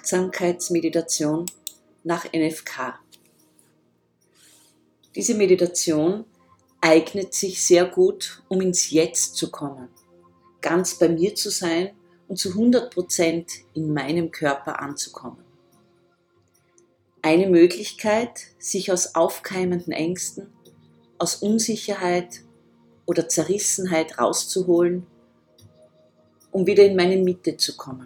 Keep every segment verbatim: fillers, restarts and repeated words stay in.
Achtsamkeitsmeditation nach N F K. Diese Meditation eignet sich sehr gut, um ins Jetzt zu kommen, ganz bei mir zu sein und zu hundert Prozent in meinem Körper anzukommen. Eine Möglichkeit, sich aus aufkeimenden Ängsten, aus Unsicherheit oder Zerrissenheit rauszuholen, um wieder in meine Mitte zu kommen.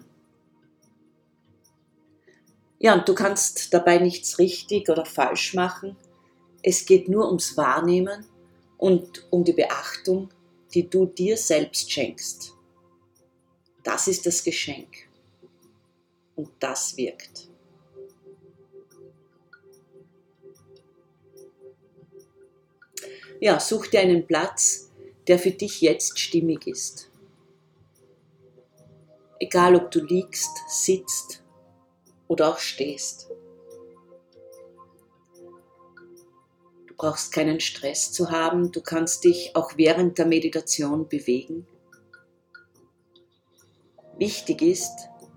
Ja, und du kannst dabei nichts richtig oder falsch machen. Es geht nur ums Wahrnehmen und um die Beachtung, die du dir selbst schenkst. Das ist das Geschenk. Und das wirkt. Ja, such dir einen Platz, der für dich jetzt stimmig ist. Egal, ob du liegst, sitzt oder auch stehst. Du brauchst keinen Stress zu haben, du kannst dich auch während der Meditation bewegen. Wichtig ist,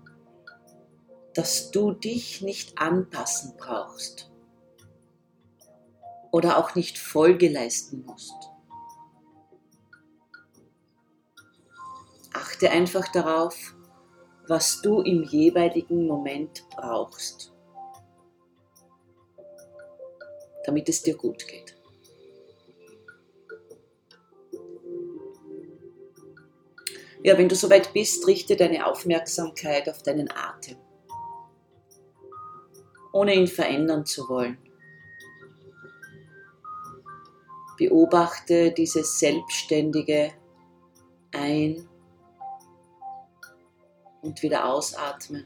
dass du dich nicht anpassen brauchst oder auch nicht Folge leisten musst. Achte einfach darauf, was du im jeweiligen Moment brauchst, damit es dir gut geht. Ja, wenn du soweit bist, richte deine Aufmerksamkeit auf deinen Atem, ohne ihn verändern zu wollen. Beobachte dieses selbstständige Ein- und wieder Ausatmen.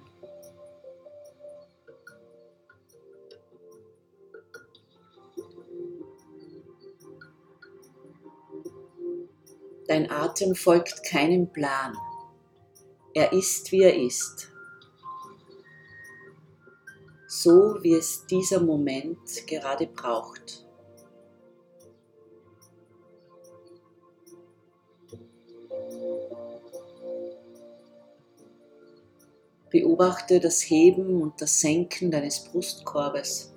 Dein Atem folgt keinem Plan. Er ist, wie er ist. So, wie es dieser Moment gerade braucht. Beobachte das Heben und das Senken deines Brustkorbes.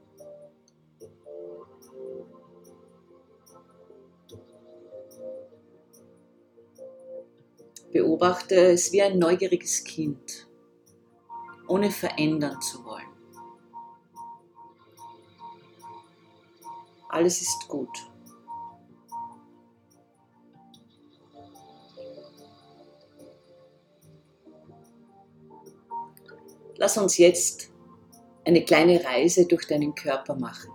Beobachte es wie ein neugieriges Kind, ohne verändern zu wollen. Alles ist gut. Lass uns jetzt eine kleine Reise durch deinen Körper machen.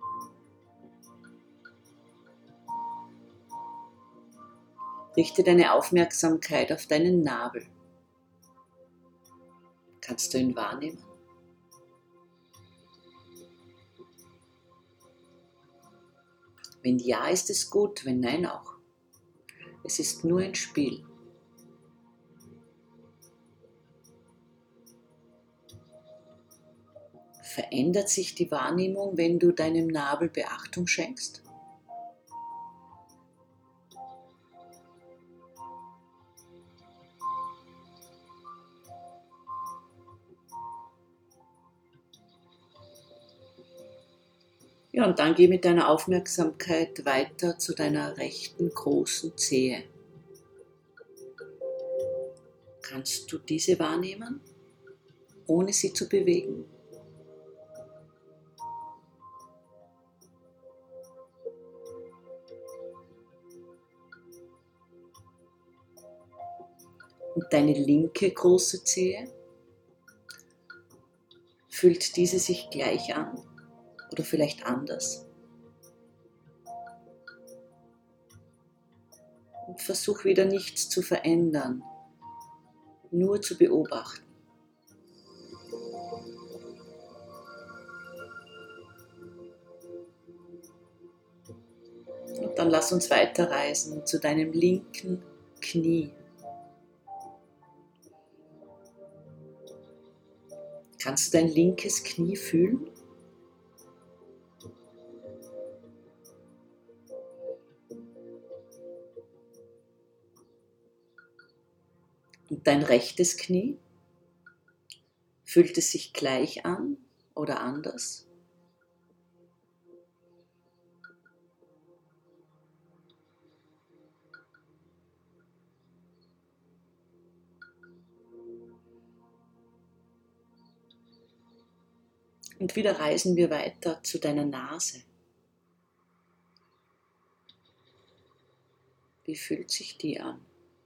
Richte deine Aufmerksamkeit auf deinen Nabel. Kannst du ihn wahrnehmen? Wenn ja, ist es gut, wenn nein auch. Es ist nur ein Spiel. Verändert sich die Wahrnehmung, wenn du deinem Nabel Beachtung schenkst? Ja, und dann geh mit deiner Aufmerksamkeit weiter zu deiner rechten großen Zehe. Kannst du diese wahrnehmen, ohne sie zu bewegen? Und deine linke große Zehe? Fühlt diese sich gleich an oder vielleicht anders? Und versuch wieder nichts zu verändern, nur zu beobachten. Und dann lass uns weiterreisen zu deinem linken Knie. Kannst du dein linkes Knie fühlen? Und dein rechtes Knie? Fühlt es sich gleich an oder anders? Und wieder reisen wir weiter zu deiner Nase. Wie fühlt sich die an?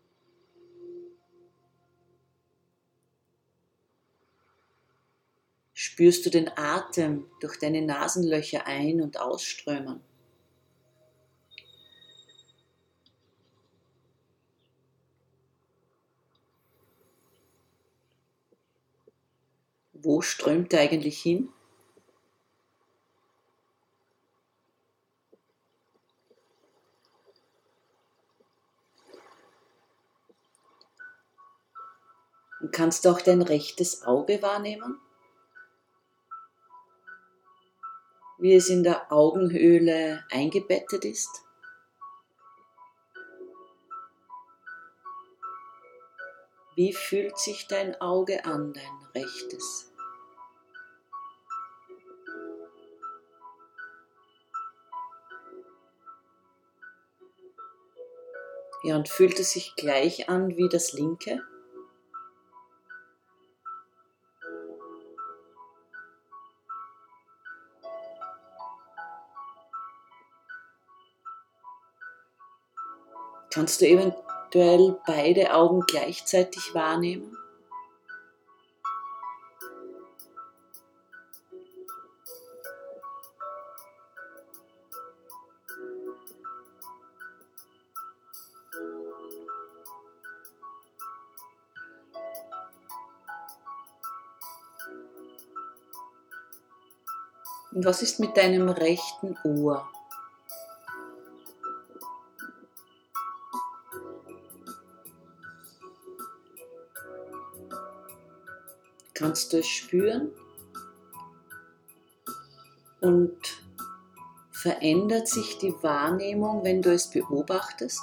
Spürst du den Atem durch deine Nasenlöcher ein- und ausströmen? Wo strömt er eigentlich hin? Und kannst du auch dein rechtes Auge wahrnehmen? Wie es in der Augenhöhle eingebettet ist? Wie fühlt sich dein Auge an, dein rechtes? Ja, und fühlt es sich gleich an wie das linke? Kannst du eventuell beide Augen gleichzeitig wahrnehmen? Und was ist mit deinem rechten Ohr? Kannst du es spüren? Und verändert sich die Wahrnehmung, wenn du es beobachtest?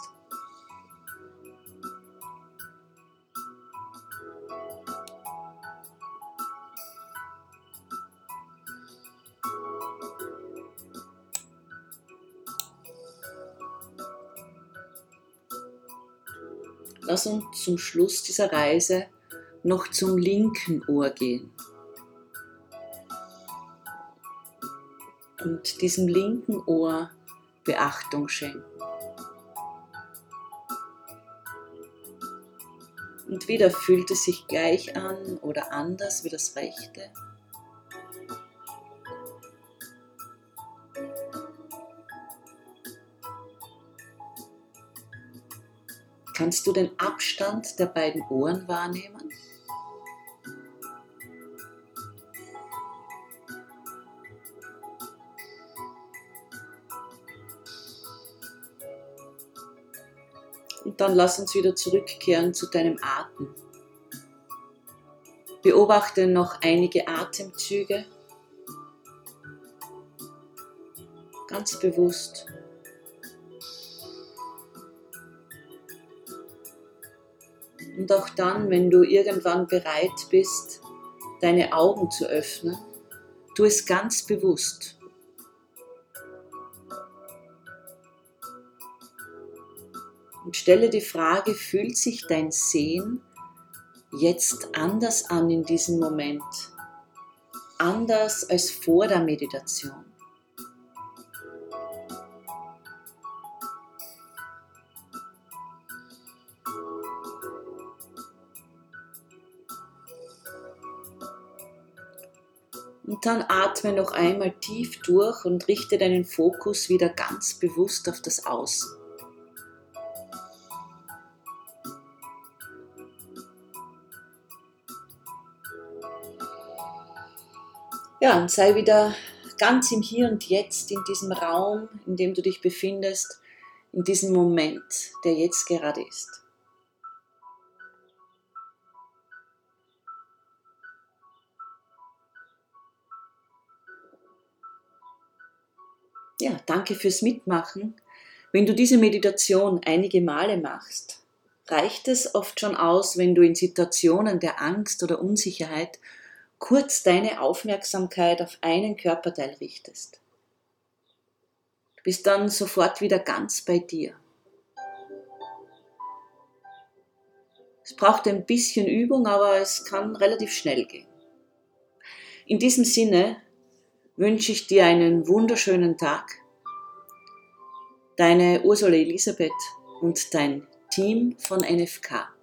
Lass uns zum Schluss dieser Reise noch zum linken Ohr gehen und diesem linken Ohr Beachtung schenken. Und wieder fühlt es sich gleich an oder anders wie das rechte. Kannst du den Abstand der beiden Ohren wahrnehmen? Und dann lass uns wieder zurückkehren zu deinem Atem. Beobachte noch einige Atemzüge, ganz bewusst. Und auch dann, wenn du irgendwann bereit bist, deine Augen zu öffnen, tu es ganz bewusst. Und stelle die Frage, fühlt sich dein Sehen jetzt anders an in diesem Moment? Anders als vor der Meditation? Und dann atme noch einmal tief durch und richte deinen Fokus wieder ganz bewusst auf das Außen. Ja, und sei wieder ganz im Hier und Jetzt, in diesem Raum, in dem du dich befindest, in diesem Moment, der jetzt gerade ist. Ja, danke fürs Mitmachen. Wenn du diese Meditation einige Male machst, reicht es oft schon aus, wenn du in Situationen der Angst oder Unsicherheit kurz deine Aufmerksamkeit auf einen Körperteil richtest. Du bist dann sofort wieder ganz bei dir. Es braucht ein bisschen Übung, aber es kann relativ schnell gehen. In diesem Sinne wünsche ich dir einen wunderschönen Tag. Deine Ursula Elisabeth und dein Team von N F K.